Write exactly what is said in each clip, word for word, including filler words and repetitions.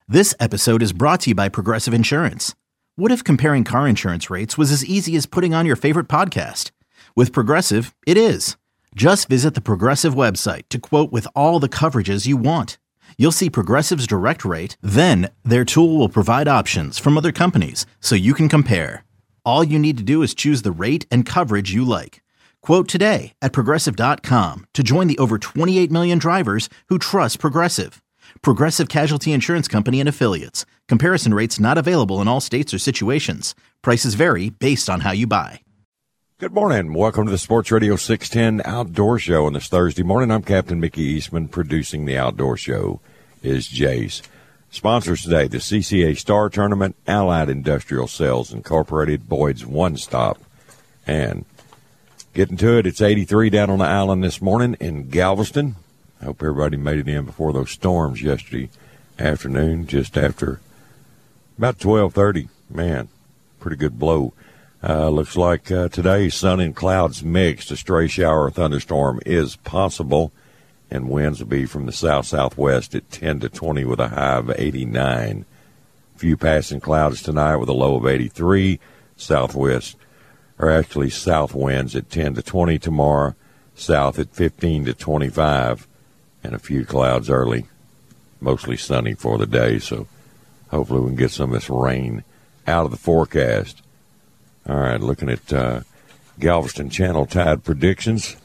This episode is brought to you by Progressive Insurance. What if comparing car insurance rates was as easy as putting on your favorite podcast? With Progressive, it is. Just visit the Progressive website to quote with all the coverages you want. You'll see Progressive's direct rate, then their tool will provide options from other companies so you can compare. All you need to do is choose the rate and coverage you like. Quote today at Progressive dot com to join the over twenty-eight million drivers who trust Progressive. Progressive Casualty Insurance Company and Affiliates. Comparison rates not available in all states or situations. Prices vary based on how you buy. Good morning. Welcome to the Sports Radio six ten Outdoor Show on this Thursday morning. I'm Captain Mickey Eastman. Producing the Outdoor Show is Jace. Sponsors today, the C C A Star Tournament, Allied Industrial Sales Incorporated, Boyd's One Stop. And getting to it, it's eighty-three down on the island this morning in Galveston. I hope everybody made it in before those storms yesterday afternoon, just after about twelve thirty. Man, pretty good blow. Uh, looks like uh, today sun and clouds mixed. A stray shower or thunderstorm is possible, and winds will be from the south-southwest at ten to twenty with a high of eighty-nine. Few passing clouds tonight with a low of eighty-three. Southwest, or actually south winds at ten to twenty tomorrow. South at fifteen to twenty-five. And a few clouds early, mostly sunny for the day, so hopefully we can get some of this rain out of the forecast. All right, looking at uh, Galveston Channel Tide predictions.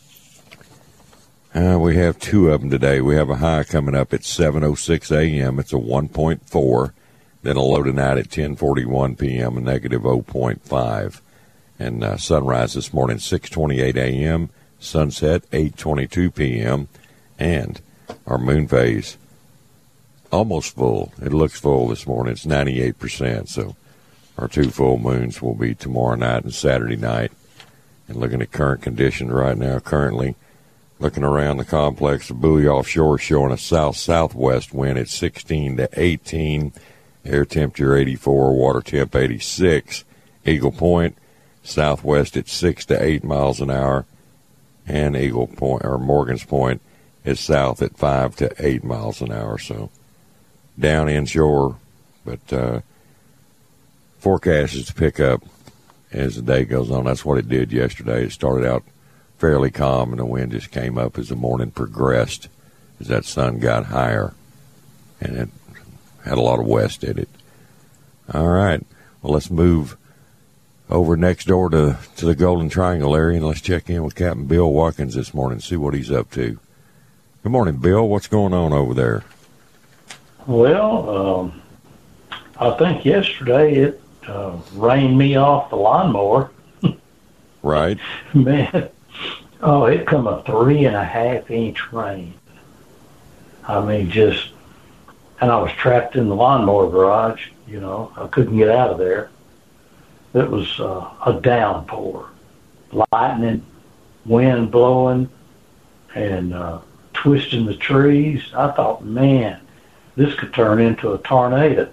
Uh, we have two of them today. We have a high coming up at seven oh six a.m. It's a one point four. Then a low tonight at ten forty-one p.m., a negative zero point five. And uh, sunrise this morning, six twenty-eight a.m., sunset, eight twenty-two p.m., and our moon phase, almost full. It looks full this morning. It's ninety-eight percent. So our two full moons will be tomorrow night and Saturday night. And looking at current conditions right now, currently looking around the complex, the buoy offshore showing a south-southwest wind at sixteen to eighteen. Air temperature eighty-four, water temp eighty-six. Eagle Point, southwest at six to eight miles an hour. And Eagle Point, or Morgan's Point, is south at five to eight miles an hour, so down inshore, but uh, forecast is to pick up as the day goes on. That's what it did yesterday. It started out fairly calm, and the wind just came up as the morning progressed, as that sun got higher, and it had a lot of west in it. All right, well, let's move over next door to, to the Golden Triangle area, and let's check in with Captain Bill Watkins this morning, see what he's up to. Good morning, Bill. What's going on over there? Well, um, I think yesterday it uh, rained me off the lawnmower. Right. Man, oh, it come a three and a half inch rain. I mean, just, and I was trapped in the lawnmower garage. You know, I couldn't get out of there. It was uh, a downpour, lightning, wind blowing, and uh, twisting the trees. I thought, man, this could turn into a tornado.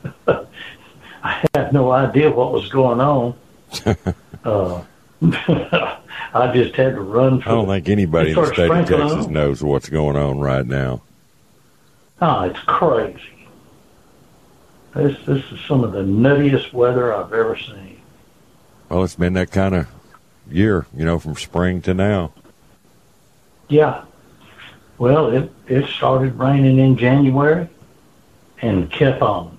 I had no idea what was going on. uh, I just had to run for I don't the, think anybody in the state of Texas on. knows what's going on right now. Oh, it's crazy. This this is some of the nuttiest weather I've ever seen. Well, it's been that kind of year, you know, from spring to now. Yeah. Well, it, it started raining in January and kept on.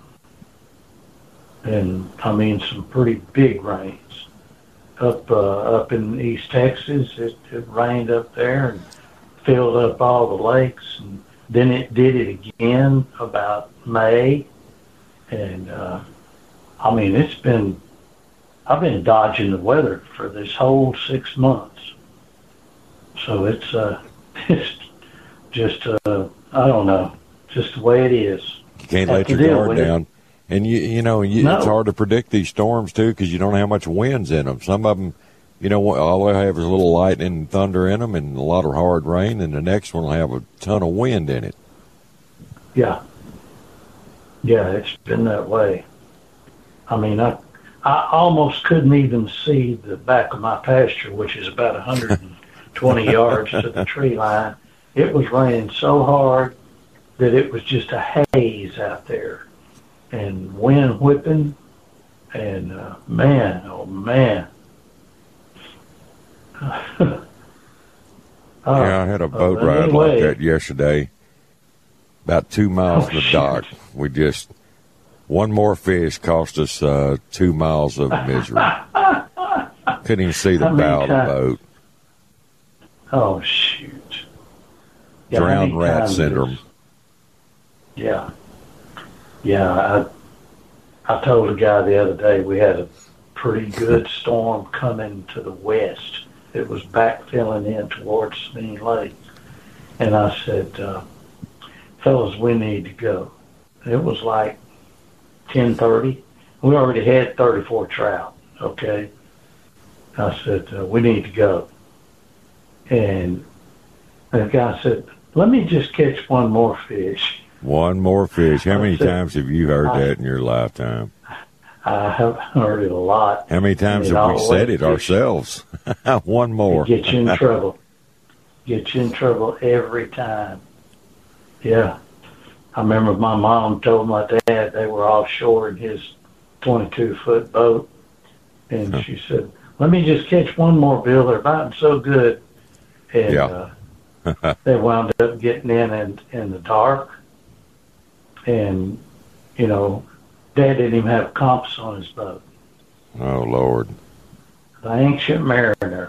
And, I mean, some pretty big rains. Up uh, up in East Texas, it, it rained up there and filled up all the lakes. And then it did it again about May. And, uh, I mean, it's been, I've been dodging the weather for this whole six months. So it's, uh, it's just, uh, I don't know, just the way it is. You can't let your guard down. And, you you know, you, no. it's hard to predict these storms, too, because you don't know how much wind's in them. Some of them, you know, all they have is a little lightning and thunder in them and a lot of hard rain, and the next one will have a ton of wind in it. Yeah. Yeah, it's been that way. I mean, I I almost couldn't even see the back of my pasture, which is about one hundred twenty yards to the tree line. It was raining so hard, that it was just a haze out there, and wind whipping, and uh, man, oh man. uh, yeah, I had a boat uh, ride anyway. like that yesterday. About two miles Oh, from the shoot. dock. We just, one more fish cost us uh, two miles of misery. Couldn't even see the How many bow of the times- boat. Oh, shoot. Yeah, how Drowned many rat times syndrome. is- Yeah. Yeah, I I told a guy the other day we had a pretty good storm coming to the west. It was backfilling in towards Sabine Lake. And I said, uh, fellas, we need to go. It was like ten thirty. We already had thirty-four trout, okay? I said, uh, we need to go. And the guy said, let me just catch one more fish. One more fish. How many I said- times have you heard I- that in your lifetime? I have heard it a lot. How many times It have we always said it gets- ourselves? One more. It gets you in trouble. Gets you in trouble every time. Yeah. I remember my mom told my dad they were offshore in his twenty-two foot boat. And Huh. she said, let me just catch one more, Bill. They're biting so good. And Yeah. uh, they wound up getting in, in in the dark. And, you know, Dad didn't even have a compass on his boat. Oh, Lord. The Ancient Mariner.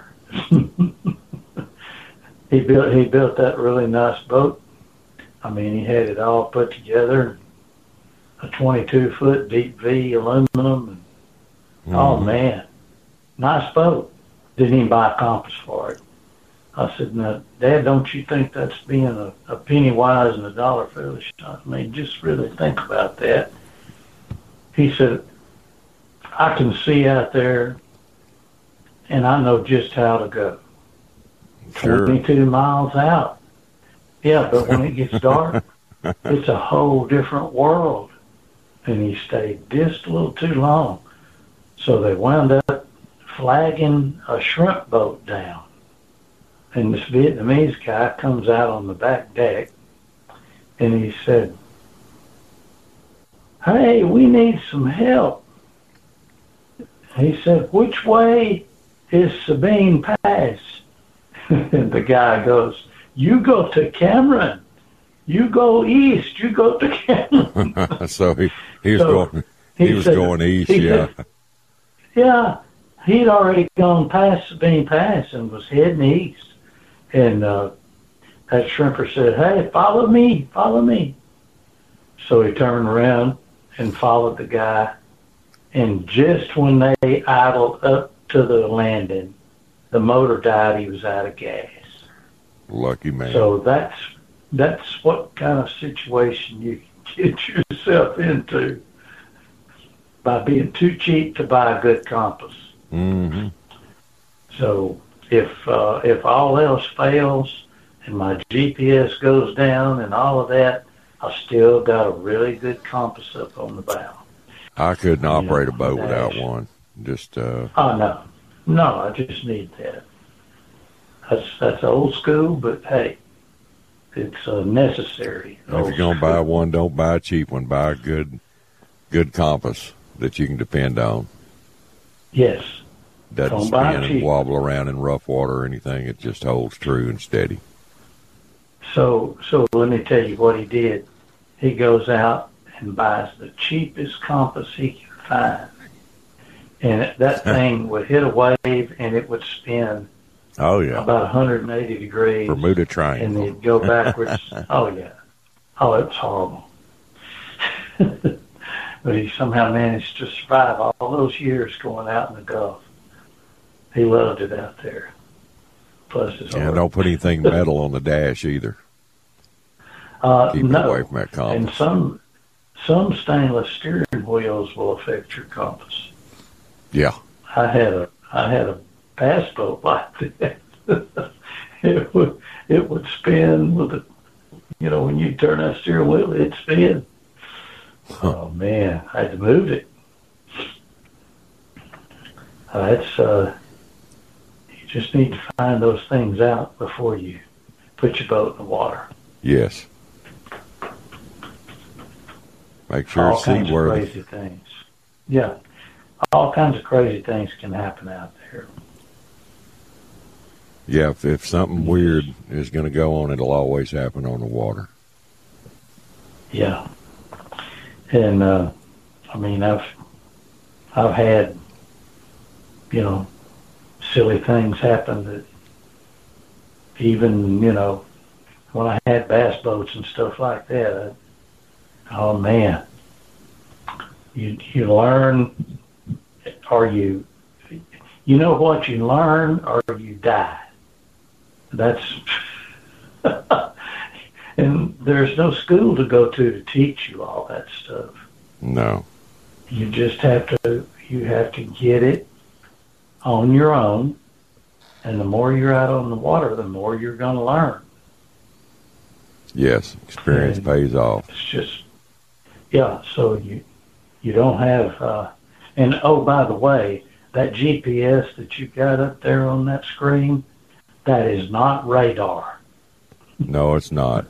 he built he built that really nice boat. I mean, he had it all put together. A twenty-two foot deep V aluminum. And, oh Mhm. man, nice boat. Didn't even buy a compass for it. I said, "Now, Dad, don't you think that's being a, a penny wise and a dollar foolish? I mean, just really think about that." He said, "I can see out there, and I know just how to go. Sure. twenty-two miles out. Yeah, but when it gets dark, it's a whole different world." And he stayed just a little too long. So they wound up flagging a shrimp boat down. And this Vietnamese guy comes out on the back deck, and he said, "Hey, we need some help." He said, "Which way is Sabine Pass?" And the guy goes, "You go to Cameron. You go east. You go to Cameron." So he, he was So, going he, he was said- going east, he yeah. said- Yeah, he'd already gone past Sabine Pass and was heading east. And uh, that shrimper said, "Hey, follow me, follow me." So he turned around and followed the guy. And just when they idled up to the landing, the motor died. He was out of gas. Lucky man. So that's that's what kind of situation you can get yourself into by being too cheap to buy a good compass. hmm So if uh, if all else fails and my G P S goes down and all of that, I still got a really good compass up on the bow. I couldn't Yeah, operate a boat that's- without one. Just, uh, Oh no, no, I just need that. That's that's old school, but hey, it's uh, necessary. if old you're going to school. buy one, don't buy a cheap one. Buy a good, good compass that you can depend on. Yes. Doesn't Don't buy spin it and cheap. wobble around in rough water or anything. It just holds true and steady. So, so let me tell you what he did. He goes out and buys the cheapest compass he can find. And that thing would hit a wave and it would spin Oh, yeah. about one hundred eighty degrees. Bermuda And Triangle. it'd go backwards. Oh, yeah. Oh, it was horrible. But he somehow managed to survive all those years going out in the Gulf. He loved it out there. Plus, it's Yeah, hard. don't put anything metal on the dash either. Uh, Keep no. it away from that And compass. some some stainless steering wheels will affect your compass. Yeah. I had a I had a bass boat like that. it would it would spin with a, you know, when you turn that steering wheel, it'd spin. Oh man, I had to move it. Uh, it's uh, you just need to find those things out before you put your boat in the water. Yes. Make sure all it's kinds of seaworthy. crazy things. Yeah, all kinds of crazy things can happen out there. Yeah, if, if something weird is going to go on, it'll always happen on the water. Yeah, and uh, I mean, I've I've had, you know, silly things happen that even, you know, when I had bass boats and stuff like that, I, oh man, you you learn, or you you know what, you learn or you die. That's and there's no school to go to to teach you all that stuff. No. You just have to you have to get it on your own, and the more you're out on the water, the more you're going to learn. Yes, experience And pays off. It's just, yeah, so you you don't have, uh, and oh, by the way, that G P S that you got up there on that screen, that is not radar. No, it's not.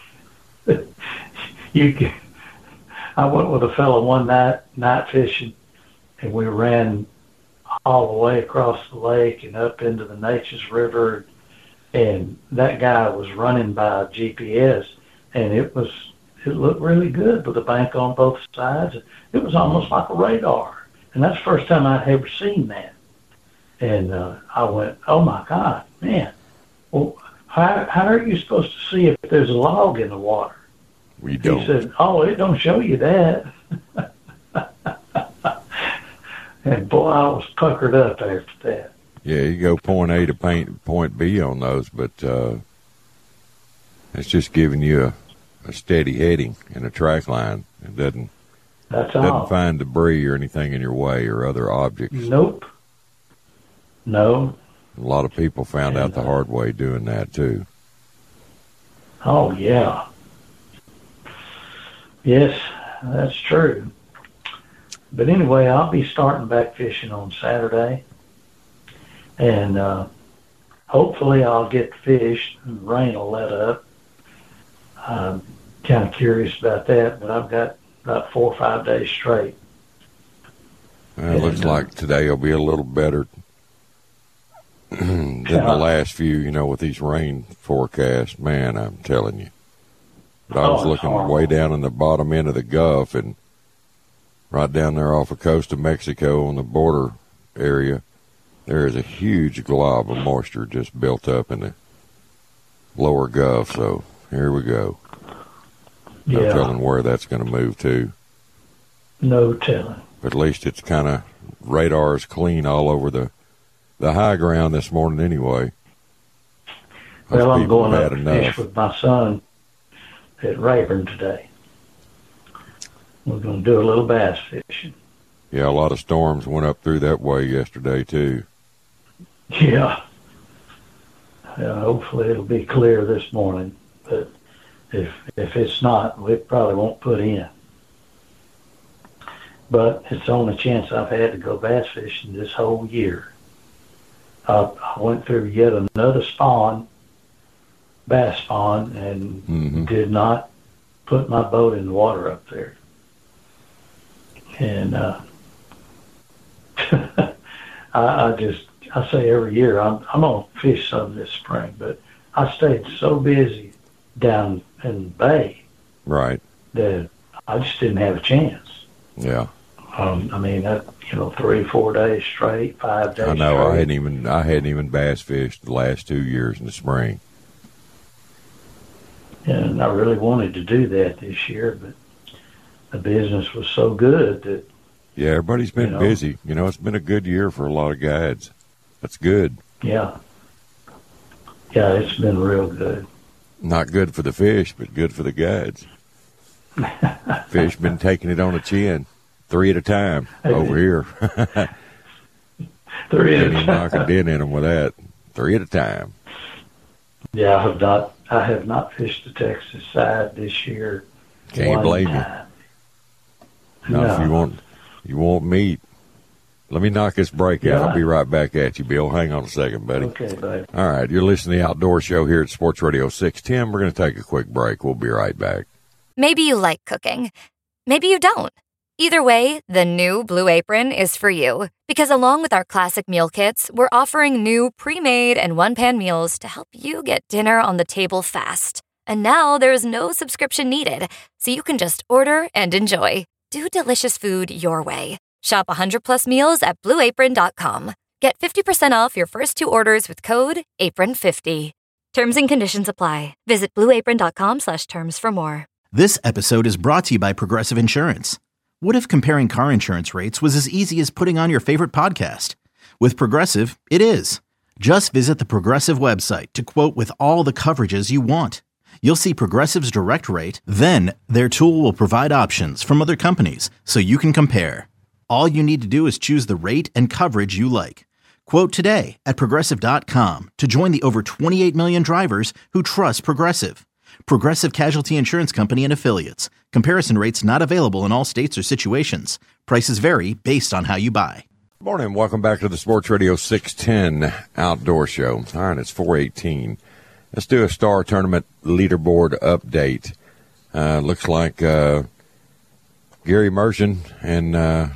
You can, I went with a fellow one night, night fishing, and we ran all the way across the lake and up into the Neches River, and that guy was running by G P S, and it was it looked really good with a bank on both sides. It was almost like a radar, and that's the first time I'd ever seen that. And uh, I went, oh my God, man! Well, how how are you supposed to see if there's a log in the water? We don't. He said, oh, it don't show you that. And boy, I was puckered up after that. Yeah, you go point A to point B on those, but uh, it's just giving you a, a steady heading and a track line. It doesn't That's doesn't all. find debris or anything in your way or other objects. Nope. No. A lot of people found out the hard way doing that too. Oh, yeah. Yes, that's true. But anyway, I'll be starting back fishing on Saturday. And uh, hopefully I'll get fish and the rain will let up. I'm kind of curious about that, but I've got about four or five days straight. Well, it looks And, uh, like today will be a little better than Yeah. the last few, you know, with these rain forecasts. Man, I'm telling you. But I Oh, was it's looking horrible. way down in the bottom end of the Gulf and right down there off the coast of Mexico on the border area, there is a huge glob of moisture just built up in the lower Gulf. So here we go. No Yeah, telling where that's going to move to. no telling. But at least it's kind of radars clean all over the the high ground this morning anyway. Those Well, I'm people going have up had to enough. fish with my son at Rayburn today. We're going to do a little bass fishing. Yeah, a lot of storms went up through that way yesterday too. Yeah. Yeah, hopefully it'll be clear this morning. But if if it's not, we probably won't put in. But it's the only chance I've had to go bass fishing this whole year. Uh, I went through yet another spawn, bass spawn, and Mm-hmm. did not put my boat in the water up there. And uh, I, I just, I say every year, I'm, I'm going to fish some this spring, but I stayed so busy down in the bay Right. that I just didn't have a chance. Yeah. Um, I mean, that, you know, three, four days straight, five days I know. straight. I hadn't even I hadn't even bass fished the last two years in the spring. And I really wanted to do that this year, but the business was so good that, Yeah, everybody's been You know. busy. You know, it's been a good year for a lot of guides. That's good. yeah. Yeah, it's been real good. Not good for the fish, but good for the guides. Fish been taking it on the chin, three at a time over here. Three Can't at a even knock a time. dent in them with that. Three at a time. Yeah, I have not. I have not fished the Texas side this year. Can't one blame you. time. Not if No. you want you want meat. Let me knock this break out. Yeah. I'll be right back at you, Bill. Hang on a second, buddy. Okay, babe. All right, you're listening to the Outdoor Show here at Sports Radio six ten. We're going to take a quick break. We'll be right back. Maybe you like cooking, maybe you don't. Either way, the new Blue Apron is for you. Because along with our classic meal kits, we're offering new pre-made and one-pan meals to help you get dinner on the table fast. And now there's no subscription needed, so you can just order and enjoy. Do delicious food your way. Shop one hundred plus meals at blue apron dot com. Get fifty percent off your first two orders with code apron fifty. Terms and conditions apply. Visit blue apron dot com slash terms for more. This episode is brought to you by Progressive Insurance. What if comparing car insurance rates was as easy as putting on your favorite podcast? With Progressive, it is. Just visit the Progressive website to quote with all the coverages you want. You'll see Progressive's direct rate, then their tool will provide options from other companies so you can compare. All you need to do is choose the rate and coverage you like. Quote today at progressive dot com to join the over twenty-eight million drivers who trust Progressive. Progressive Casualty Insurance Company and Affiliates. Comparison rates not available in all states or situations. Prices vary based on how you buy. Good morning. Welcome back to the Sports Radio six ten Outdoor Show. All right, it's four eighteen. Let's do a Star Tournament leaderboard update. Uh, looks like uh, Gary Mershon and uh,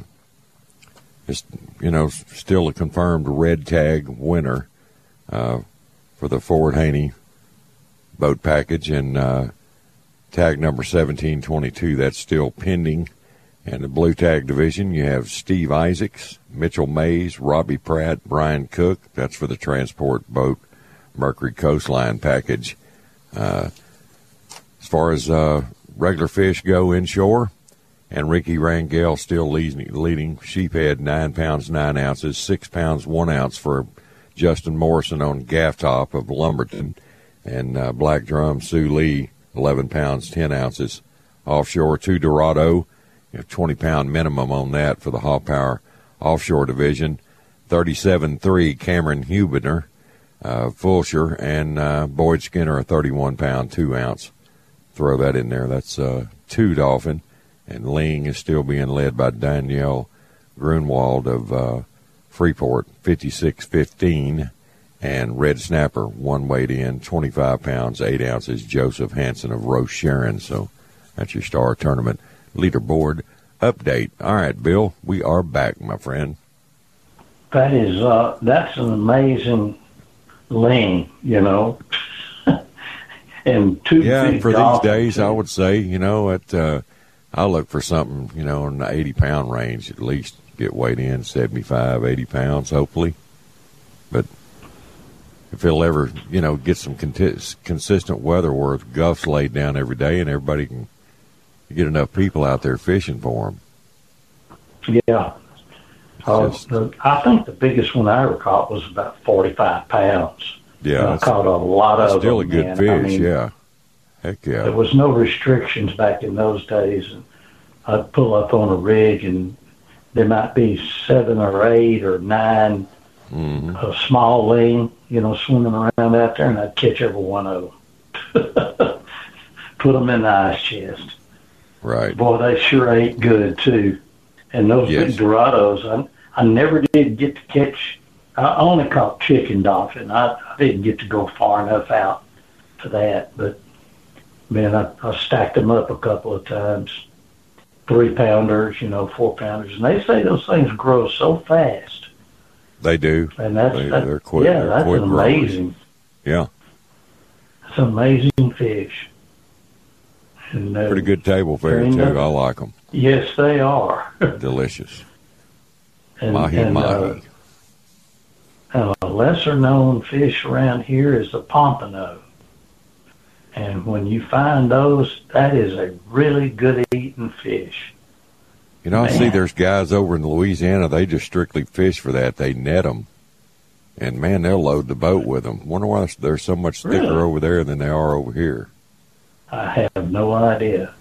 is, you know, still a confirmed red tag winner uh, for the Ford Haney boat package, and uh, tag number seventeen twenty-two, that's still pending. And the blue tag division, you have Steve Isaacs, Mitchell Mays, Robbie Pratt, Brian Cook. That's for the transport boat Mercury Coastline package. Uh, as far as uh, regular fish go inshore, Enrique Rangel still leading, leading. Sheephead, nine pounds, nine ounces, six pounds, one ounce for Justin Morrison on Gaff Top of Lumberton. And uh, Black Drum, Sue Lee, eleven pounds, ten ounces. Offshore, two Dorado, you have twenty-pound minimum on that for the Haw Power Offshore Division. thirty-seven three, Cameron Hubener, uh, Fulsher, and uh, Boyd Skinner, a thirty-one pound, two ounce. Throw that in there. That's uh, two Dolphin. And Ling is still being led by Danielle Grunwald of uh, Freeport, fifty-six fifteen. And Red Snapper, one weight in, twenty-five pounds, eight ounces, Joseph Hansen of Roche Sharon. So that's your Star Tournament leaderboard update. All right, Bill, we are back, my friend. That is, uh, that's an amazing lane, you know. And two Yeah, big for these days, too. I would say, you know, at, uh, I look for something, you know, in the eighty-pound range at least. Get weighed in, seventy-five, eighty pounds, hopefully. But if he'll ever, you know, get some conti- consistent weather where guff's laid down every day and everybody can get enough people out there fishing for them. Yeah. Uh, Just, the, I think the biggest one I ever caught was about forty-five pounds. yeah. I caught a lot of Still them. a good man. fish, I mean, yeah. Heck yeah. There was no restrictions back in those days. And I'd pull up on a rig and there might be seven or eight or nine Mm-hmm. a small ling, you know, swimming around out there, and I'd catch every one of them. Put them in the ice chest. Right. Boy, they sure ate good, too. And those Yes. big Dorados, I, I never did get to catch, I only caught chicken dolphin. I, I didn't get to go far enough out for that. But, man, I, I stacked them up a couple of times. Three pounders, you know, four pounders. And they say those things grow so fast. They do. And that's, They, that, they're quick. yeah, they're that's quick amazing. growers. Yeah. It's an amazing fish. And, uh, Pretty good table fare, and, too. uh, I like them. Yes, they are. Delicious. and, Mahi and, mahi. Uh, a lesser-known fish around here is the pompano. And when you find those, that is a really good-eating fish. You know, I see Man. there's guys over in Louisiana, they just strictly fish for that. They net them. And, man, they'll load the boat with them. Wonder why they're so much thicker Really? over there than they are over here. I have no idea.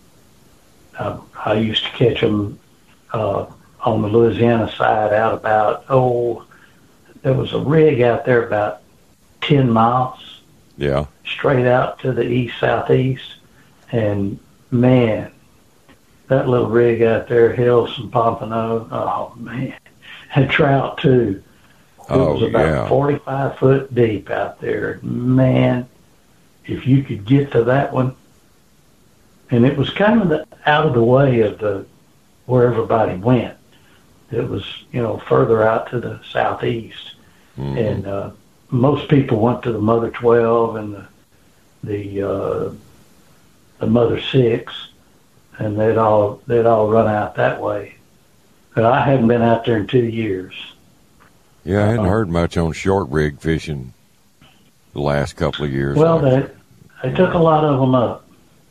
I, I used to catch them uh, on the Louisiana side out about, oh, there was a rig out there about ten miles Yeah. straight out to the east-southeast. And, man, that little rig out there held some pompano. Oh, man. And trout, too. It Oh, was about yeah. forty-five foot deep out there. Man, if you could get to that one and it was kind of the, out of the way of the where everybody went. It was, you know, further out to the southeast, mm-hmm. and uh, most people went to the Mother twelve and the the uh, the Mother six, and they'd all they'd all run out that way. But I hadn't been out there in two years. Yeah, I hadn't uh, heard much on short rig fishing the last couple of years. Well, they they took a lot of them up.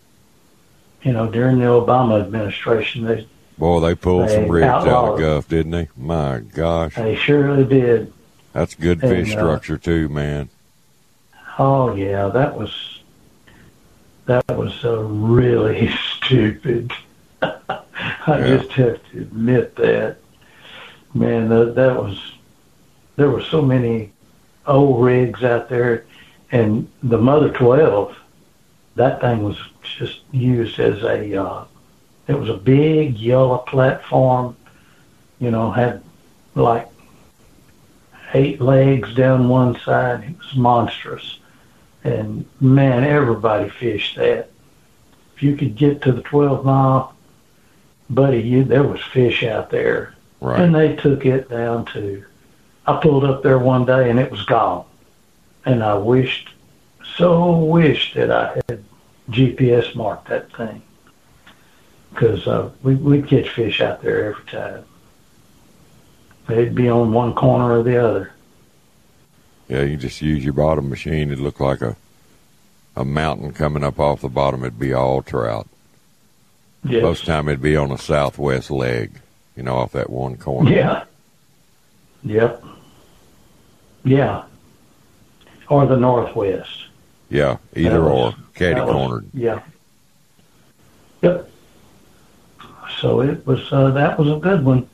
You know, during the Obama administration, they boy they pulled they some rigs out of them. Guff, didn't they? My gosh, they surely did. That's good fish and, structure uh, too, man. Oh yeah, that was that was uh, really stupid. I Yeah. just have to admit that. Man, that, that was, there were so many old rigs out there, and the Mother twelve, that thing was just used as a, uh, it was a big yellow platform, you know, had like eight legs down one side. It was monstrous. And man, everybody fished that. If you could get to the twelve mile, buddy, you, there was fish out there. Right. And they took it down to, I pulled up there one day and it was gone. And I wished, so wished that I had G P S marked that thing. Because uh, we, we'd catch fish out there every time. They'd be on one corner or the other. Yeah, you just use your bottom machine. It'd look like a, a mountain coming up off the bottom. It'd be all trout. Yes. Most of the time it'd be on a southwest leg, you know, off that one corner. Yeah. Yep. Yeah. Or the northwest. Yeah, either was, or, catty-cornered. Yeah. Yep. So it was, uh, that was a good one.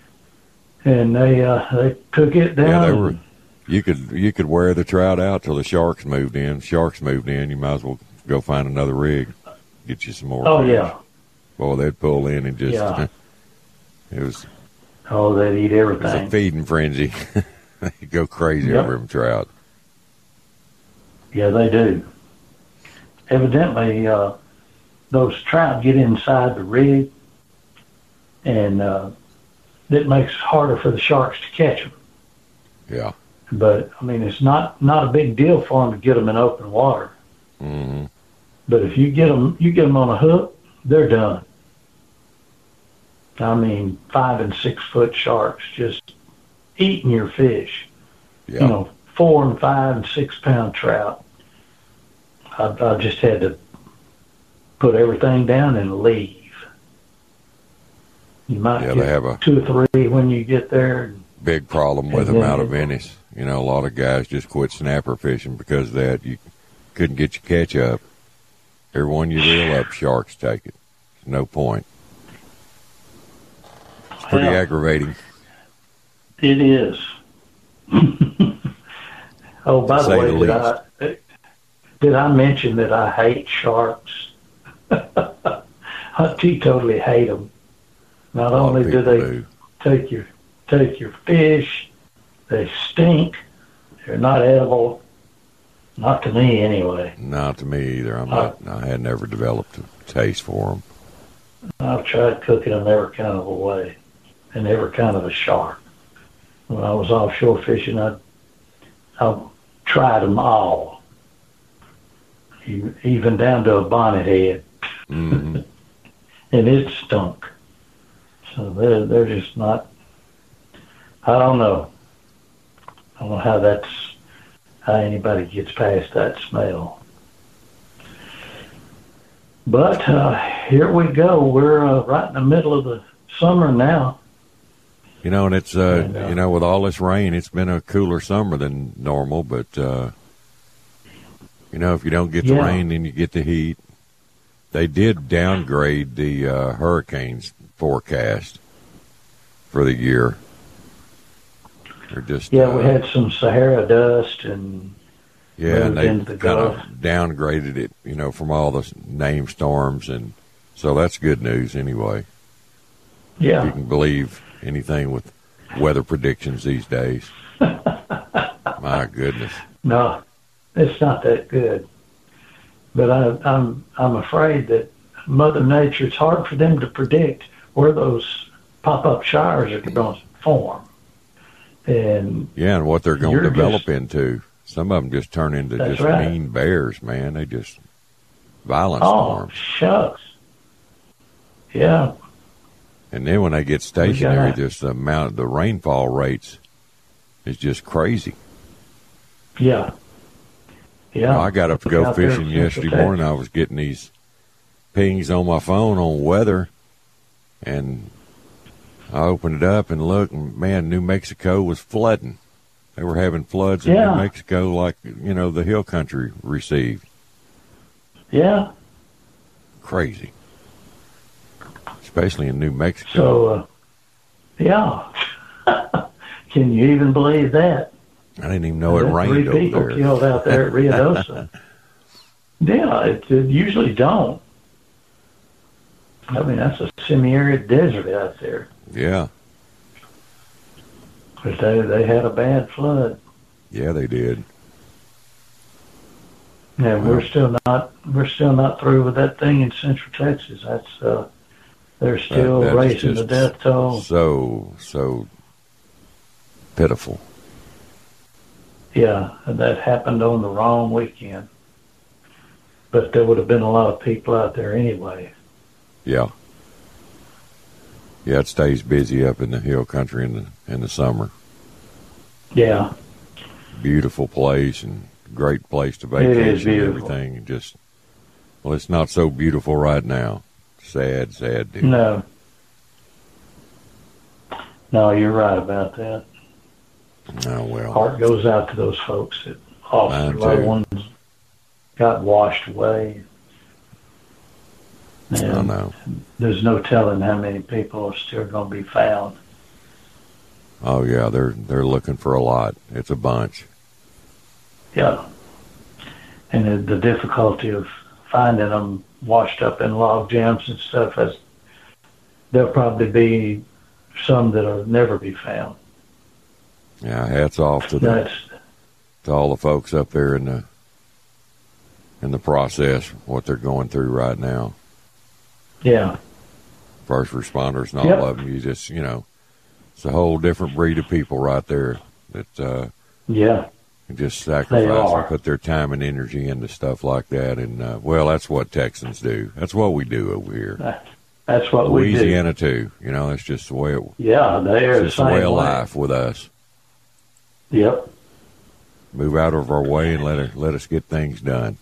And they, uh, they took it down. Yeah, they were, you could, you could wear the trout out till the sharks moved in. Sharks moved in, you might as well go find another rig, get you some more Oh, fish. yeah. Boy, they'd pull in and just, Yeah. it was, Oh, they'd eat it was everything. a feeding frenzy. They'd go crazy Yep. over them trout. Yeah, they do. Evidently, uh, those trout get inside the rig, and uh, it makes it harder for the sharks to catch them. Yeah. But, I mean, it's not, not a big deal for them to get them in open water. Mm-hmm. But if you get them, you get them on a hook, they're done. I mean, five and six foot sharks just eating your fish. Yeah. You know, four and five and six pound trout. I, I just had to put everything down and leave. You might Yeah, get they have a two or three when you get there. big problem with And them then out of it- Venice. You know, a lot of guys just quit snapper fishing because of that. You couldn't get your catch up. Every one you reel up, sharks take it. No point. It's pretty Well, aggravating. It is. Oh, by To the say way, the did I, did I mention that I hate sharks? I teetotally hate them. Not A lot of only do people they do. take your take your fish, they stink. They're not edible. Not to me, anyway. Not to me either. I'm not. I had never developed a taste for them. I've tried cooking them every kind of a way, and every kind of a shark. When I was offshore fishing, I I tried them all, E- even down to a bonnet head, Mm-hmm. and it stunk. So they're they're just not. I don't know. I don't know how that's how anybody gets past that smell. But uh, here we go. We're uh, right in the middle of the summer now. You know, and it's uh, And, uh, you know, with all this rain, it's been a cooler summer than normal. But uh, you know, if you don't get the Yeah. rain, then you get the heat. They did downgrade the uh, hurricanes forecast for the year. They're just Yeah, uh, we had some Sahara dust and yeah, and moved they into the kind of Gulf. downgraded it, you know, from all the name storms, and so that's good news anyway. If you Yeah. can believe anything with weather predictions these days. My goodness. No, it's not that good. But I, I'm I'm afraid that Mother Nature, it's hard for them to predict where those pop-up showers are going to form. And yeah, and what they're going to develop just, into. Some of them just turn into just right. mean bears, man. They just violent oh, storms. Shucks. Yeah. And then when they get stationary, got, just the amount of the rainfall rates is just crazy. Yeah. Yeah. Well, I got up to go fishing yesterday morning. I was getting these pings on my phone on weather, and I opened it up and looked, and man, New Mexico was flooding. They were having floods in yeah. New Mexico like, you know, the hill country received. Yeah. Crazy. Especially in New Mexico. So, uh, yeah. Can you even believe that? I didn't even know it rained over there. Three people killed out there at Ruidoso. yeah, it, it usually don't. I mean, that's a semi-arid desert out there. Yeah. But they, they had a bad flood. Yeah, they did. Yeah, well, we're still not we're still not through with that thing in Central Texas. That's uh, they're still that, raising the death toll. So so pitiful. Yeah, and that happened on the wrong weekend. But there would have been a lot of people out there anyway. Yeah. Yeah, it stays busy up in the hill country in the in the summer. Yeah. Beautiful place and great place to vacation and everything. And just, well, it's not so beautiful right now. Sad, sad, dude. No. No, you're right about that. Oh, well. Heart goes out to those folks that lost their loved ones, got washed away. And I know. There's no telling how many people are still going to be found. Oh yeah, they're they're looking for a lot. It's a bunch. Yeah, and the, the difficulty of finding them washed up in log jams and stuff, as there'll probably be some that'll never be found. Yeah, hats off to the That's, to all the folks up there in the in the process, what they're going through right now. Yeah. First responders and all yep. of them. You just, you know, it's a whole different breed of people right there that uh, yeah, just sacrifice and put their time and energy into stuff like that. And, uh, well, that's what Texans do. That's what we do over here. That's what Louisiana, we do. too. You know, that's just the way it Yeah, they're it's just the way of life with us. Yep. Move out of our way and let, her, let us get things done.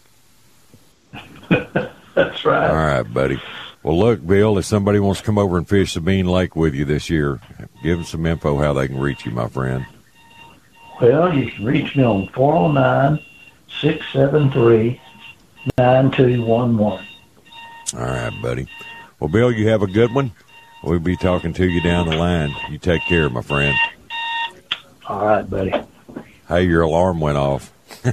That's right. All right, buddy. Well, look, Bill, if somebody wants to come over and fish Sabine Lake with you this year, give them some info how they can reach you, my friend. Well, you can reach me on four oh nine, six seven three, nine two one one. All right, buddy. Well, Bill, you have a good one. We'll be talking to you down the line. You take care, my friend. All right, buddy. Hey, your alarm went off.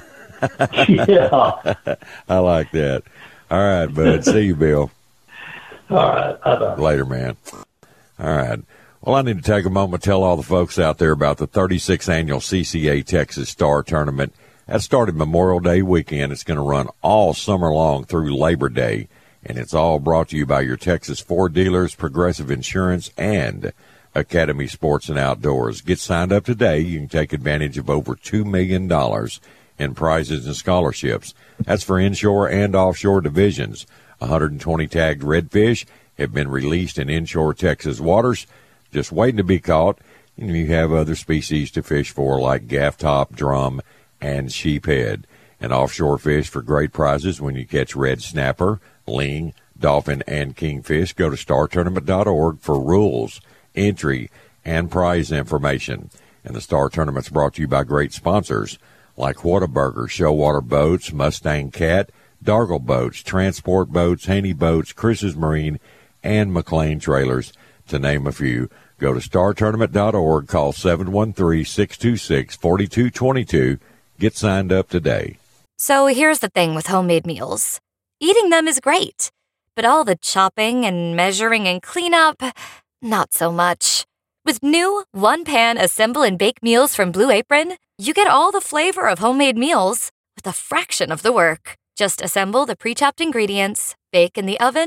Yeah. I like that. All right, bud. See you, Bill. All right. Bye-bye. Later, man. All right. Well, I need to take a moment to tell all the folks out there about the thirty-sixth Annual C C A Texas Star Tournament. That started Memorial Day weekend. It's going to run all summer long through Labor Day, and it's all brought to you by your Texas Ford dealers, Progressive Insurance, and Academy Sports and Outdoors. Get signed up today. You can take advantage of over two million dollars in prizes and scholarships. That's for inshore and offshore divisions. one hundred twenty tagged redfish have been released in inshore Texas waters, just waiting to be caught. And you have other species to fish for like gaff top, drum, and sheephead. And offshore fish for great prizes when you catch red snapper, ling, dolphin, and kingfish. Go to star tournament dot org for rules, entry, and prize information. And the Star Tournament's brought to you by great sponsors like Whataburger, Showwater Boats, Mustang Cat, Dargle Boats, Transport Boats, Haney Boats, Chris's Marine, and McLean Trailers, to name a few. Go to star tournament dot org, call seven one three, six two six, four two two two. Get signed up today. So here's the thing with homemade meals. Eating them is great, but all the chopping and measuring and cleanup, not so much. With new one-pan assemble and bake meals from Blue Apron, you get all the flavor of homemade meals with a fraction of the work. Just assemble the pre-chopped ingredients, bake in the oven,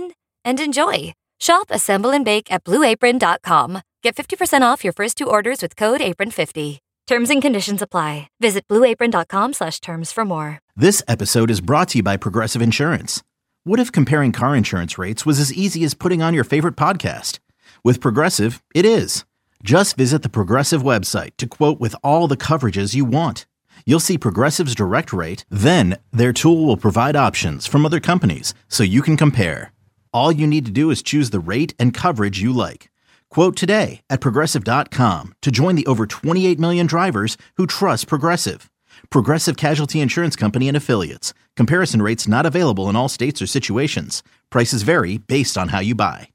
and enjoy. Shop, assemble, and bake at blue apron dot com. Get fifty percent off your first two orders with code apron fifty. Terms and conditions apply. Visit blue apron dot com slash terms for more. This episode is brought to you by Progressive Insurance. What if comparing car insurance rates was as easy as putting on your favorite podcast? With Progressive, it is. Just visit the Progressive website to quote with all the coverages you want. You'll see Progressive's direct rate, then their tool will provide options from other companies so you can compare. All you need to do is choose the rate and coverage you like. Quote today at progressive dot com to join the over twenty-eight million drivers who trust Progressive. Progressive Casualty Insurance Company and Affiliates. Comparison rates not available in all states or situations. Prices vary based on how you buy.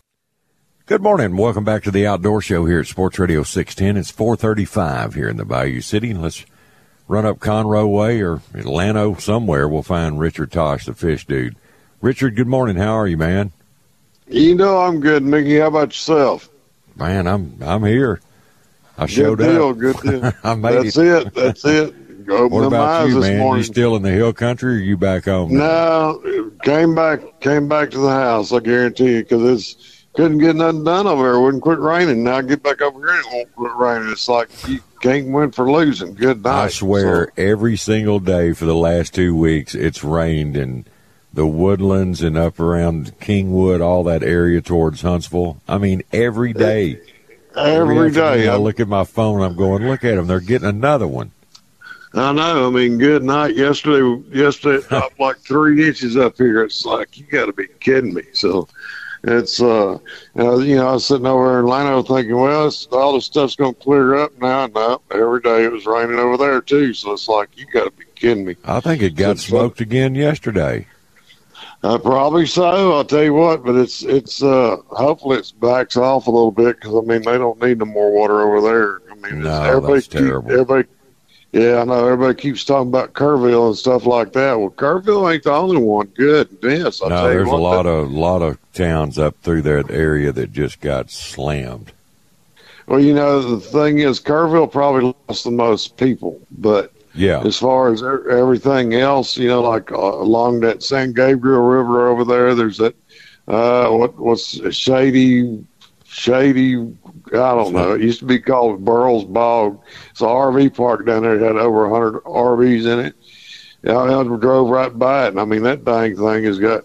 Good morning. Welcome back to the Outdoor Show here at Sports Radio six ten. It's four thirty-five here in the Bayou City. Let's run up Conroe Way or Atlanta somewhere. We'll find Richard Tosh, the fish dude. Richard, good morning. How are you, man? You know I'm good, Mickey. How about yourself? Man, I'm I'm here. I showed good deal, up. Good deal. I made That's it. it. That's it. Open What them about eyes you, this man? morning. You still in the hill country, or you back home? now? No, came back, came back to the house. I guarantee you, because it's couldn't get nothing done over there. It wouldn't quit raining. Now I get back over here, and it won't quit raining. It's like you can't win for losing. Good night. I swear, So, every single day for the last two weeks, it's rained in the Woodlands and up around Kingwood, all that area towards Huntsville. I mean, every day. every day. I I'm- look at my phone. I'm going, look at them. They're getting another one. I know. I mean, good night. Yesterday, yesterday it dropped like three inches up here. It's like, you got to be kidding me. So it's, uh, you know, I was sitting over there in Lano thinking, well, it's, all this stuff's going to clear up now. No, every day it was raining over there too. So it's like, you got to be kidding me. I think it got So- smoked again yesterday. Uh, probably so. I'll tell you what, but it's, it's, uh, hopefully it backs off a little bit. Cause I mean, they don't need no more water over there. I mean, No, it's, everybody, that's keep, terrible. everybody, yeah, I know everybody keeps talking about Kerrville and stuff like that. Well, Kerrville ain't the only one. Goodness, I'll No, tell you there's a what, lot that- of lot of towns up through that area that just got slammed. Well, you know, the thing is, Kerrville probably lost the most people, but Yeah, as far as er- everything else, you know, like uh, along that San Gabriel River over there, there's that uh, what what's Shady, Shady. I don't know. It used to be called Burrell's Bog. It's an R V park down there. It had over a hundred R Vs in it. Yeah, I drove right by it, and I mean that dang thing has got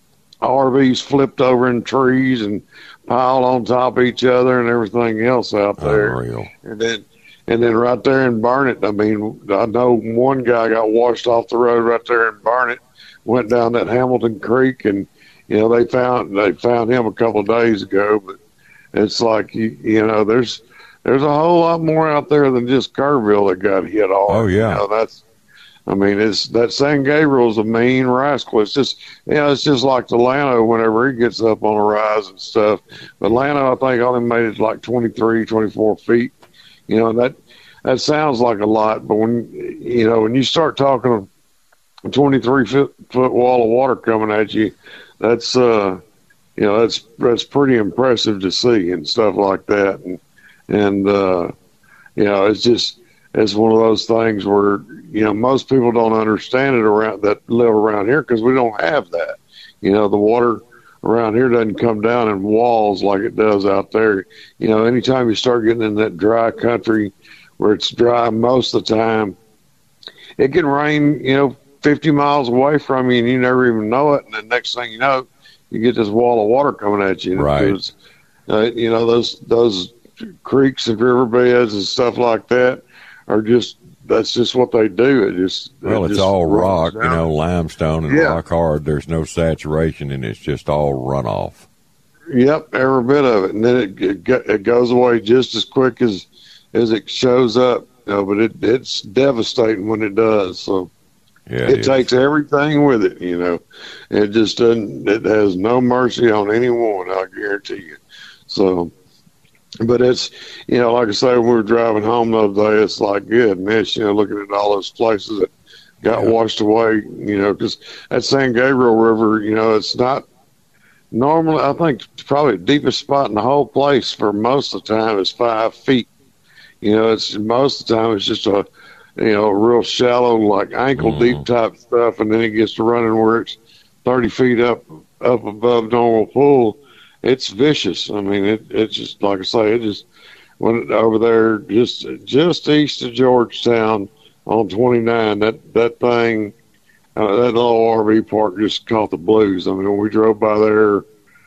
R Vs flipped over in trees and piled on top of each other and everything else out there. unreal. And then, and then right there in Barnett, I mean, I know one guy got washed off the road right there in Barnett, went down that Hamilton Creek, and you know they found they found him a couple of days ago. But it's like you, you know, there's there's a whole lot more out there than just Kerrville that got hit hard. Oh, yeah. You know, that's. I mean, it's that San Gabriel's a mean rascal. It's just, you know, it's just like the Llano whenever he gets up on a rise and stuff. But Llano, I think, only made it like twenty-three, twenty-four feet. You know, that that sounds like a lot, but when you know when you start talking a twenty-three foot, foot wall of water coming at you, that's uh, you know, that's that's pretty impressive to see and stuff like that. And and uh, you know, it's just. It's one of those things where, you know, most people don't understand it around that live around here because we don't have that. You know, the water around here doesn't come down in walls like it does out there. You know, anytime you start getting in that dry country where it's dry most of the time, it can rain, you know, fifty miles away from you and you never even know it. And then next thing you know, you get this wall of water coming at you. Right. Because, uh, you know, those, those creeks and riverbeds and stuff like that are just, that's just what they do. It just, Well, it it's just all runs rock, you down. know, limestone and Yeah. rock hard. There's no saturation, and it's just all runoff. Yep, every bit of it, and then it it, go- it goes away just as quick as as it shows up. You know, but it it's devastating when it does. So Yeah, it is. takes everything with it. You know, it just doesn't. It has no mercy on anyone. I guarantee you. So, but it's you know, like I say, when we were driving home the other day, it's like goodness, you know, looking at all those places that got Yeah. washed away. You know, because that San Gabriel River, you know, it's not. Normally, I think probably the deepest spot in the whole place for most of the time is five feet. You know, it's most of the time it's just a, you know, real shallow, like ankle deep type stuff, and then it gets to running where it's thirty feet up up above normal pool, it's vicious. I mean, it it's just like I say, it just went over there just just east of Georgetown on twenty-nine. That that thing, uh, that little R V park just caught the blues. I mean, when we drove by there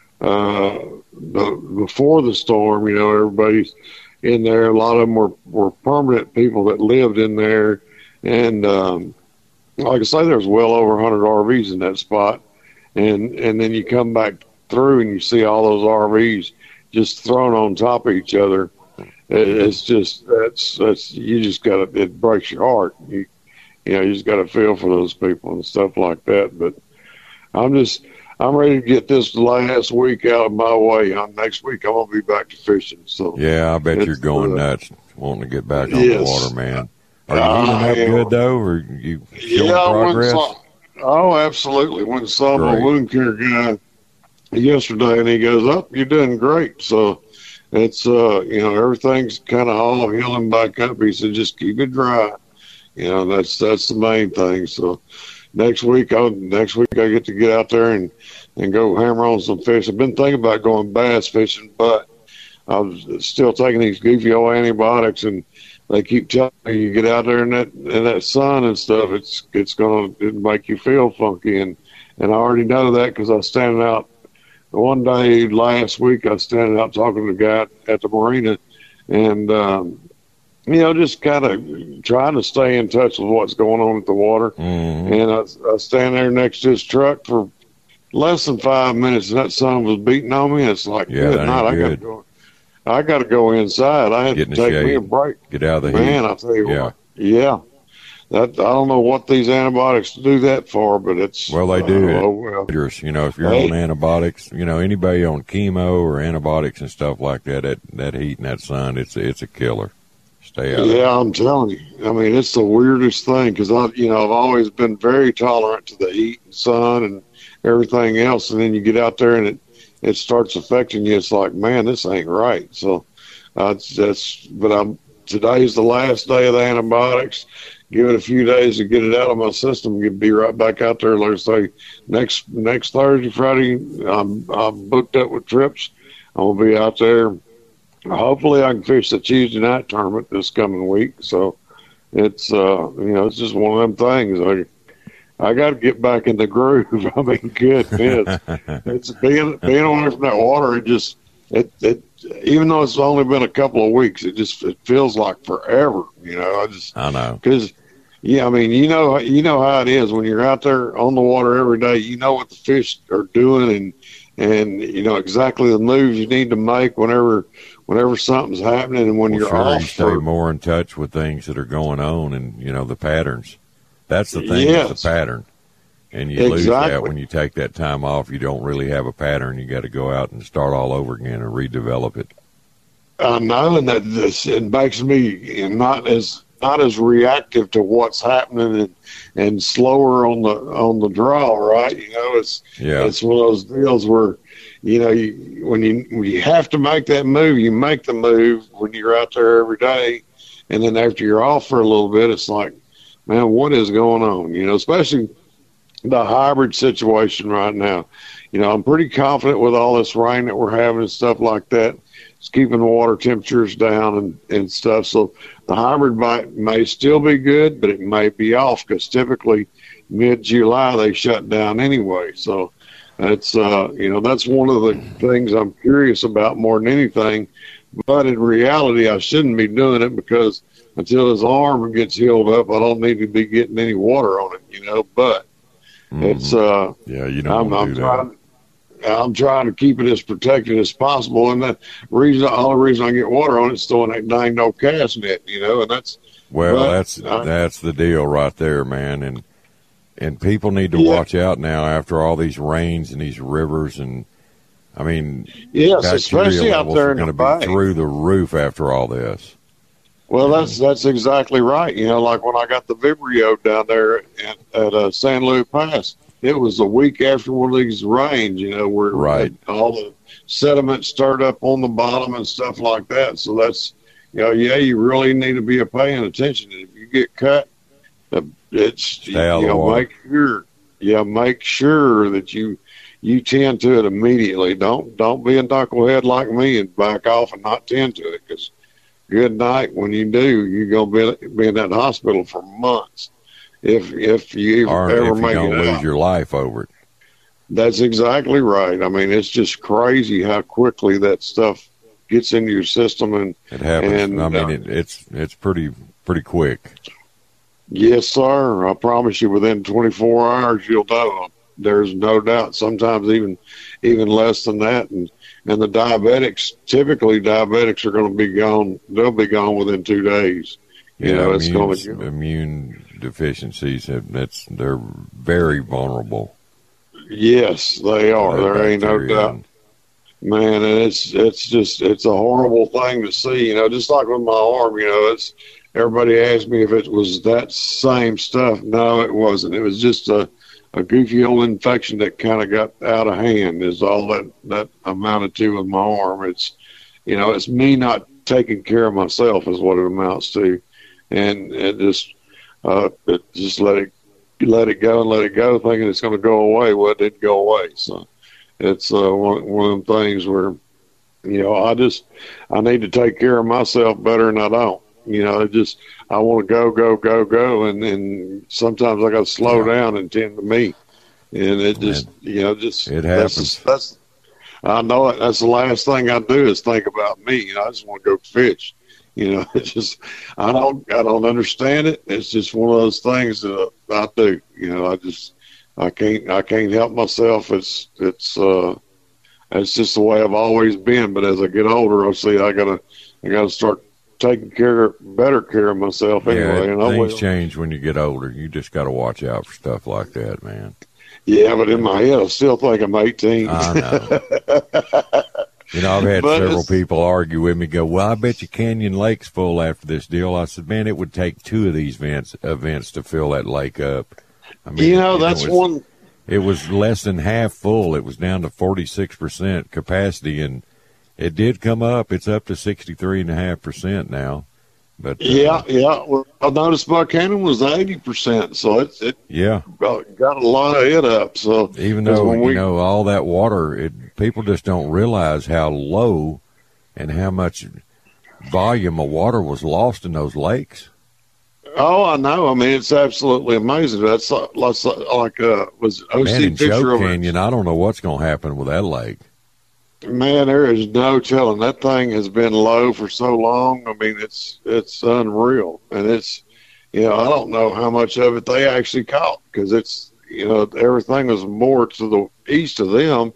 uh, the, before the storm, you know, everybody's in there. A lot of them were were permanent people that lived in there, and um, like I say, there's well over one hundred R Vs in that spot. And and then you come back through and you see all those R Vs just thrown on top of each other. It, it's just that's that's you just got to it breaks your heart. You you know you just got to feel for those people and stuff like that. But I'm just I'm ready to get this last week out of my way. Um, next week I'm gonna be back to fishing. So yeah, I bet you're going uh, nuts wanting to get back on yes. the water, man. Are you heating up good though, or you showing yeah, progress? Oh, absolutely. Went and saw my Great. wound care guy yesterday, and he goes, "Oh, you're doing great." So it's, uh, you know, everything's kind of all healing back up. He said, "Just keep it dry." You know, that's that's the main thing. So next week, I next week I get to get out there and and go hammer on some fish. I've been thinking about going bass fishing, but I was still taking these goofy old antibiotics, and they keep telling me you get out there in that in that sun and stuff, it's it's gonna it make you feel funky, and and I already know that because I was standing out one day last week. I was standing out talking to the guy at the marina, and um, you know, just kind of trying to stay in touch with what's going on at the water. Mm-hmm. And I, I was standing there next to his truck for less than five minutes, and that sun was beating on me. And it's like, yeah, good night, I got to go. I got to go inside. I had Get in to the take me a shade. break. Get out of the Man, heat. I tell you Yeah. what. Yeah. That I don't know what these antibiotics do that for, but it's Well, they do. Uh, oh, well. Dangerous. You know, if you're Hey. on antibiotics, you know, anybody on chemo or antibiotics and stuff like that, that, that heat and that sun, it's it's a killer. Stay out of it. Yeah, I'm telling you. I mean, it's the weirdest thing because I, you know, I've always been very tolerant to the heat and sun and everything else, and then you get out there and it it starts affecting you. It's like, man, this ain't right. So uh, that's. But I'm today's the last day of the antibiotics. Give it a few days to get it out of my system. You'd be right back out there. Like I say, next next Thursday, Friday, I'm I'm booked up with trips. I'm gonna be out there. Hopefully, I can fish the Tuesday night tournament this coming week. So it's uh you know it's just one of them things. I I got to get back in the groove. I mean, goodness, it's being being away from that water. It just it it even though it's only been a couple of weeks, it just it feels like forever. You know, I just I know. because yeah, I mean, you know, you know how it is when you're out there on the water every day. You know what the fish are doing, and and you know exactly the moves you need to make whenever whenever something's happening, and when Well, you're sure, off. you stay for, more in touch with things that are going on and, you know, the patterns. That's the thing, Yes. is the pattern. And you lose Exactly. that when you take that time off. You don't really have a pattern. You got to go out and start all over again and redevelop it. I know, and that this, it makes me not as not as reactive to what's happening and, and slower on the on the draw. Right? You know, it's Yeah. it's one of those deals where, you know, you, when you when you have to make that move, you make the move when you're out there every day, and then after you're off for a little bit, it's like, man, what is going on? You know, especially the hybrid situation right now. You know, I'm pretty confident with all this rain that we're having and stuff like that. It's keeping the water temperatures down and, and stuff. So the hybrid might, may still be good, but it may be off because typically mid-July they shut down anyway. So that's, uh, you know, that's one of the things I'm curious about more than anything. But in reality, I shouldn't be doing it because until his arm gets healed up, I don't need to be getting any water on it, you know. But Mhm. it's, uh, Yeah, you don't I'm, want I'm to do trying. that. I'm trying to keep it as protected as possible, and the reason, the only reason I get water on it is throwing that dang no cast net, you know, and that's Well, but, that's uh, that's the deal right there, man. And and people need to Yeah. watch out now after all these rains and these rivers. And I mean, yes, bacteria especially out levels there are in the going to be bay. through the roof after all this. Well, that's that's exactly right. You know, like when I got the Vibrio down there at, at uh, San Luis Pass, it was a week after one of these rains. You know, where Right. all the sediment stirred up on the bottom and stuff like that. So that's, you know, yeah, you really need to be paying attention. If you get cut, uh, it's Stay out of you the know water. make sure yeah, make sure that you you tend to it immediately. Don't don't be a knucklehead like me and back off and not tend to it, because good night when you do, you're gonna be be in that hospital for months if if you or ever if make you don't it lose out. your life over it. That's exactly right. I mean, it's just crazy how quickly that stuff gets into your system, and It happens. And, I mean, uh, it, it's it's pretty pretty quick. yes, sir. I promise you, within twenty-four hours, you'll know. There's no doubt. Sometimes even even less than that. And and the diabetics, typically diabetics are going to be gone. They'll be gone within two days. You Yeah, know, it's immune, going to. immune deficiencies. That's they're very vulnerable. Yes, they are. to that There ain't no bacteria. doubt, man. And it's it's just it's a horrible thing to see. You know, just like with my arm. You know, it's everybody asked me if it was that same stuff. No, it wasn't. It was just a a goofy old infection that kind of got out of hand. Is all that that amounted to with my arm. It's you know, it's me not taking care of myself is what it amounts to, and it just uh, it just let it. let it go and let it go, thinking it's going to go away. Well, it didn't go away. So it's uh, one, one of them things where, you know, I just, I need to take care of myself better than I don't. You know, it just, I want to go, go, go, go. And, and sometimes I got to slow Yeah. down and tend to me. And it just, you know, just, It that's, happens. that's, I know it. That's the last thing I do is think about me. You know, I just want to go fish. You know, it's just I don't I don't understand it. It's just one of those things that I do. You know, I just I can't I can't help myself. It's it's uh it's just the way I've always been. But as I get older, I see I gotta I gotta start taking care better care of myself anyway. Yeah, and I things will. change when you get older. You just got to watch out for stuff like that, man. Yeah, but in my head, I still think I'm eighteen. I know. You know, I've had But several it's- people argue with me, go, well, I bet you Canyon Lake's full after this deal. I said, man, it would take two of these events, events to fill that lake up. I mean, you know, that's it was, one. It was less than half full. It was down to forty-six percent capacity, and it did come up. It's up to sixty-three point five percent now. But uh, Yeah, yeah. Well, I noticed Buck Cannon was eighty percent, so it, it yeah, got got a lot of it up. So even because though, when you we- know, all that water, it, people just don't realize how low and how much volume of water was lost in those lakes. Oh, I know. I mean, it's absolutely amazing. That's like, like, like uh, was O Man, C in Fisher Choke over. Canyon, I don't know what's going to happen with that lake. Man, there is no telling. That thing has been low for so long. I mean, it's it's unreal, and it's you know I don't know how much of it they actually caught because it's you know everything was more to the east of them.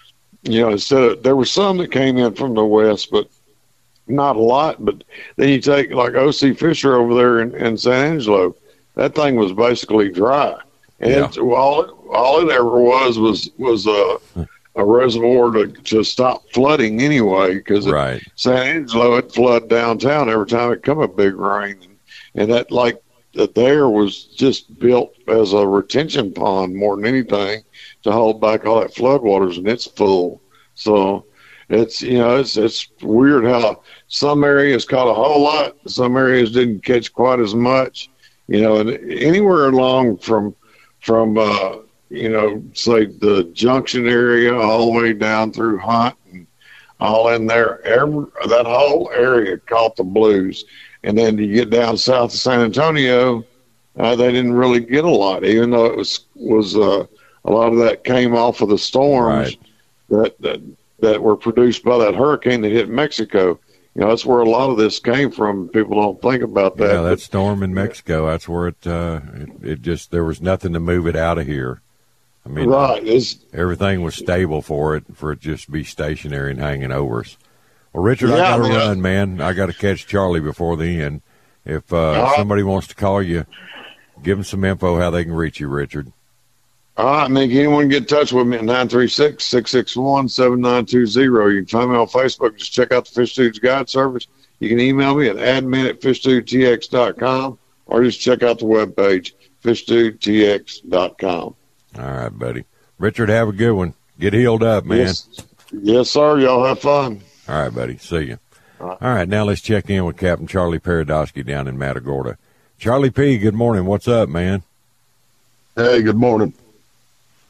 You know, instead of there was some that came in from the west, but not a lot. But then you take like O C Fisher over there in, in San Angelo, that thing was basically dry, and Yeah. it's, all it, all it ever was was was a a reservoir to to stop flooding anyway. Because Right. San Angelo it flood downtown every time it come a big rain, and, and that like that there was just built as a retention pond more than anything to hold back all that floodwaters, and it's full. So it's you know it's it's weird how some areas caught a whole lot, some areas didn't catch quite as much. You know, and anywhere along from from uh, you know say the Junction area all the way down through Hunt and all in there, every that whole area caught the blues. And then you get down south of San Antonio, uh, they didn't really get a lot, even though it was was uh, a lot of that came off of the storms Right. that, that that were produced by that hurricane that hit Mexico. You know, that's where a lot of this came from. People don't think about that. Yeah, that but- storm in Mexico, that's where it, uh, it, it just, there was nothing to move it out of here. I mean, right. It's, everything was stable for it, for it just to be stationary and hanging over us. Well, Richard, I Yeah, got to I mean, run, man. I got to catch Charlie before the end. If uh, right. somebody wants to call you, give them some info how they can reach you, Richard. all right, Mick, anyone get in touch with me at nine three six, six six one, seven nine two zero. You can find me on Facebook. Just check out the Fish Dudes Guide Service. You can email me at admin at fish dude t x dot com or just check out the webpage, fish dude t x dot com. All right, buddy. Richard, have a good one. Get healed up, man. Yes, yes, sir. Y'all have fun. All right, buddy. See you. All right. All right, now let's check in with Captain Charlie Paradosky down in Matagorda. Charlie P., good morning. What's up, man? Hey, good morning.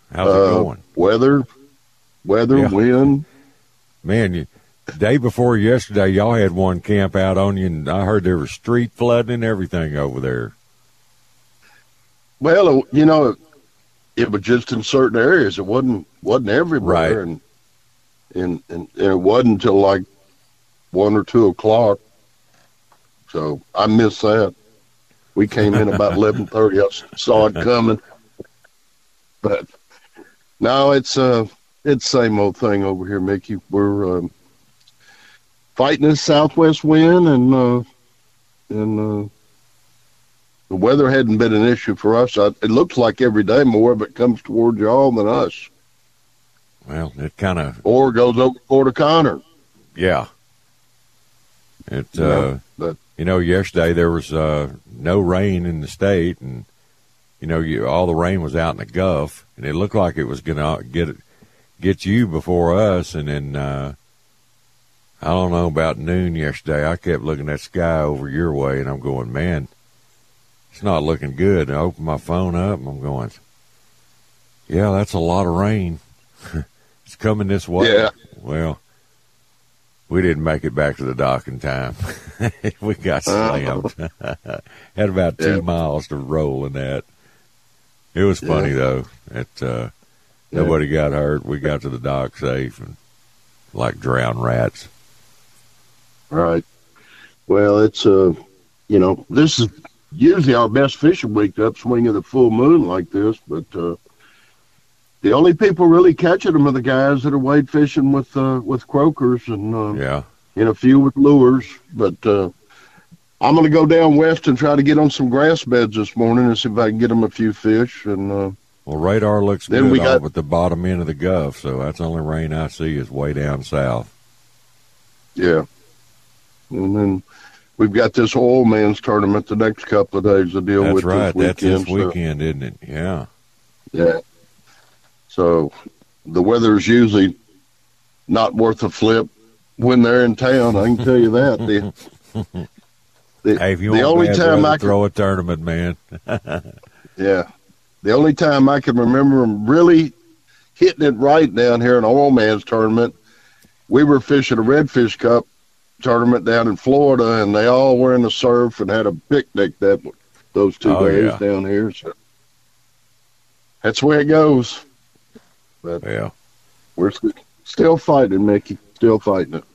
How's it uh, going? Weather, weather, Yeah. wind. Man, you, day before yesterday, y'all had one camp out on you, and I heard there was street flooding and everything over there. Well, you know, it was just in certain areas. It wasn't wasn't everywhere, Right. and, and and and it wasn't until like one or two o'clock. So I missed that. We came in about eleven thirty. I saw it coming, but no, it's uh it's the same old thing over here, Mickey. We're um, fighting this southwest wind, and uh, and uh, the weather hadn't been an issue for us. I, it looks like every day more of it comes toward y'all than us, Well, it kind of, or goes over Port O'Connor. yeah. It, Yeah, uh, but you know, yesterday there was uh, no rain in the state, and, you know, you, all the rain was out in the Gulf, and it looked like it was going to get get you before us, and then, uh, I don't know, about noon yesterday, I kept looking at the sky over your way, and I'm going, man, it's not looking good. And I opened my phone up, and I'm going, yeah, that's a lot of rain. It's coming this way. Yeah. Well, we didn't make it back to the dock in time. We got slammed. Had about two Yeah. miles to roll in that. It was funny, Yeah. though. It, uh, Yeah. Nobody got hurt. We got to the dock safe and like drowned rats. right. Well, it's uh, you know, this is usually our best fishing week, the upswing of the full moon like this, but uh, the only people really catching them are the guys that are wade fishing with uh, with croakers and uh, Yeah. and a few with lures. But uh, I'm going to go down west and try to get on some grass beds this morning and see if I can get them a few fish. And uh, Well, radar looks Then good we got- off at the bottom end of the Gulf, so that's the only rain I see is way down south. yeah, and then we've got this oil man's tournament the next couple of days to deal That's with right. this weekend. That's this so- weekend, isn't it? Yeah. Yeah. So the weather's usually not worth a flip when they're in town. I can tell you that. The, the, Hey, if you the want only bad time weather, I can, throw a tournament, man. yeah, the only time I can remember them really hitting it right down here in Oil Man's tournament, we were fishing a Redfish Cup tournament down in Florida, and they all were in the surf and had a picnic that those two Oh, days yeah. down here. So that's the way it goes. But Yeah. we're st- still fighting, Mickey. Still fighting it.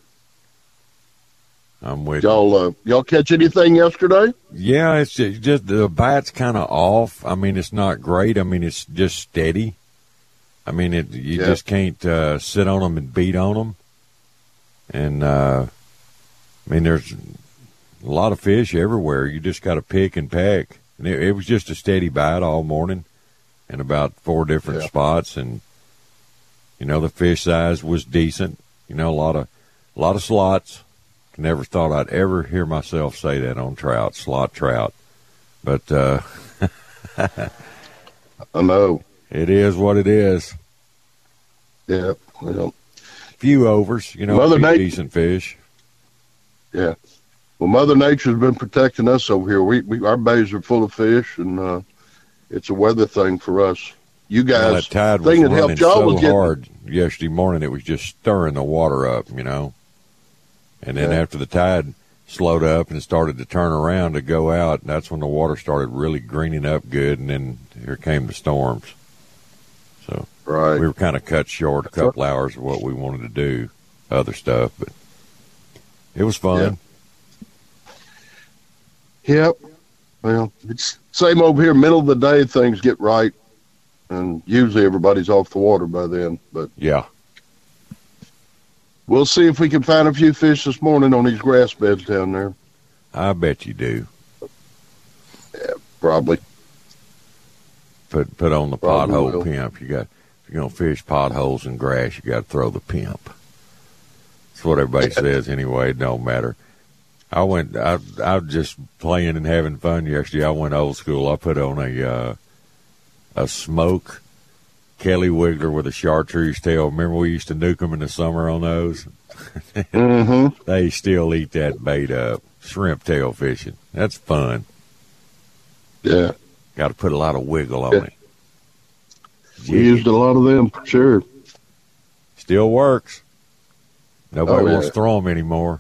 I'm with you. Y'all, uh, y'all catch anything yesterday? Yeah, it's just, just the bite's kind of off. I mean, it's not great. I mean, it's just steady. I mean, it you Yeah. just can't uh, sit on them and beat on them. And, uh, I mean, there's a lot of fish everywhere. You just got to pick and peck. And it, it was just a steady bite all morning in about four different Yeah. spots. And, you know, the fish size was decent. You know, a lot of, a lot of slots. Never thought I'd ever hear myself say that on trout, slot trout. But uh, I know. it is what it is. Yeah. Well, Few overs, you know, Mother a few Nat- decent fish. yeah. Well, Mother Nature's been protecting us over here. We, we our bays are full of fish, and uh, it's a weather thing for us. You Well, guys, that tide was thing that running helped y'all so was getting, hard yesterday morning, it was just stirring the water up, you know. And then Yeah. after the tide slowed up and started to turn around to go out, that's when the water started really greening up good, and then here came the storms. So right. we were kind of cut short a couple hours of what we wanted to do, other stuff, but it was fun. Yep. Well, it's same over here. Middle of the day, things get right, and usually everybody's off the water by then. But Yeah. we'll see if we can find a few fish this morning on these grass beds down there. I bet you do. Probably. Put put on the Probably pothole will. pimp. You got if you're gonna fish potholes and grass, you got to throw the pimp. That's what everybody says anyway. It don't matter. I went. I I was just playing and having fun yesterday. I went old school. I put on a uh, a smoke Kelly Wiggler with a chartreuse tail. Remember we used to nuke them in the summer on those. Mm-hmm. They still eat that bait up. Shrimp tail fishing. That's fun. Yeah. Got to put a lot of wiggle on Yeah. it. We used a lot of them for sure. Still works. Nobody Oh, yeah. wants to throw them anymore.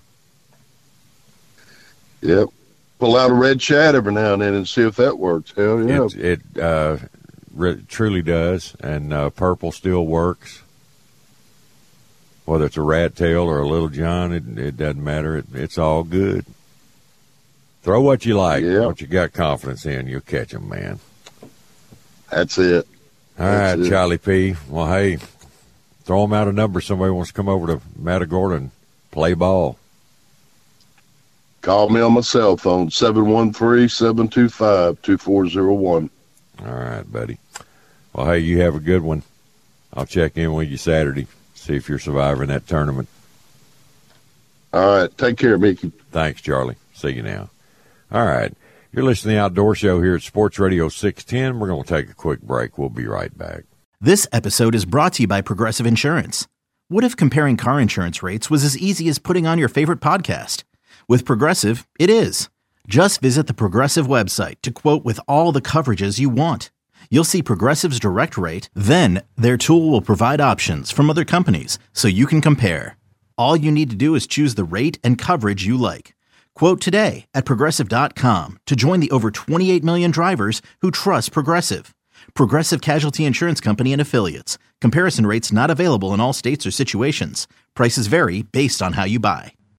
Yep. Pull out a red chat every now and then and see if that works. Hell yeah. It, it uh, re- truly does, and uh, purple still works. Whether it's a rat tail or a little John, it, it doesn't matter. It, it's all good. Throw what you like, Yeah. what you got confidence in. You'll catch them, man. That's it. All That's right, it. Charlie P. Well, hey, throw them out a number. Somebody wants to come over to Matagorda and play ball. Call me on my cell phone, seven one three, seven two five, two four zero one. All right, buddy. Well, hey, you have a good one. I'll check in with you Saturday, see if you're surviving that tournament. All right. Take care, Mickey. Thanks, Charlie. See you now. All right. You're listening to the Outdoor Show here at Sports Radio six ten. We're going to take a quick break. We'll be right back. This episode is brought to you by Progressive Insurance. What if comparing car insurance rates was as easy as putting on your favorite podcast? With Progressive, it is. Just visit the Progressive website to quote with all the coverages you want. You'll see Progressive's direct rate, then their tool will provide options from other companies so you can compare. All you need to do is choose the rate and coverage you like. Quote today at Progressive dot com to join the over twenty-eight million drivers who trust Progressive. Progressive Casualty Insurance Company and Affiliates. Comparison rates not available in all states or situations. Prices vary based on how you buy.